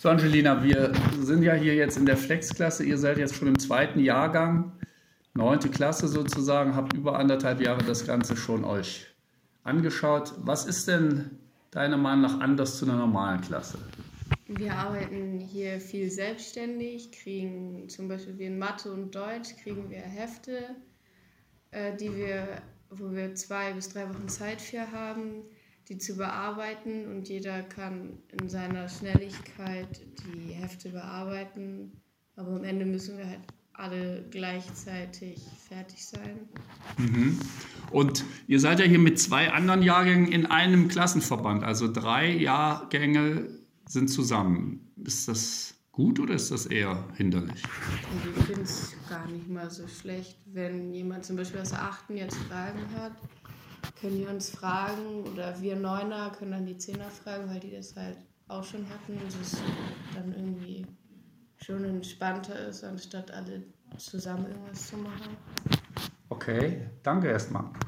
So, Angelina, wir sind ja hier jetzt in der Flex-Klasse. Ihr seid jetzt schon im zweiten Jahrgang, 9. Klasse sozusagen, habt über 1,5 Jahre das Ganze schon euch angeschaut. Was ist denn deiner Meinung nach anders zu einer normalen Klasse? Wir arbeiten hier viel selbstständig, kriegen zum Beispiel wie in Mathe und Deutsch, kriegen wir Hefte, wo wir 2 bis 3 Wochen Zeit für haben, die zu bearbeiten, und jeder kann in seiner Schnelligkeit die Hefte bearbeiten, aber am Ende müssen wir halt alle gleichzeitig fertig sein. Und ihr seid ja hier mit 2 anderen Jahrgängen in einem Klassenverband, also 3 Jahrgänge sind zusammen. Ist das gut oder ist das eher hinderlich? Also ich finde es gar nicht mal so schlecht, wenn jemand zum Beispiel aus der 8. jetzt Fragen hat, können die uns fragen, oder wir 9er können dann die 10er fragen, weil die das halt auch schon hatten, und es dann irgendwie schon entspannter ist, anstatt alle zusammen irgendwas zu machen. Okay, danke erstmal.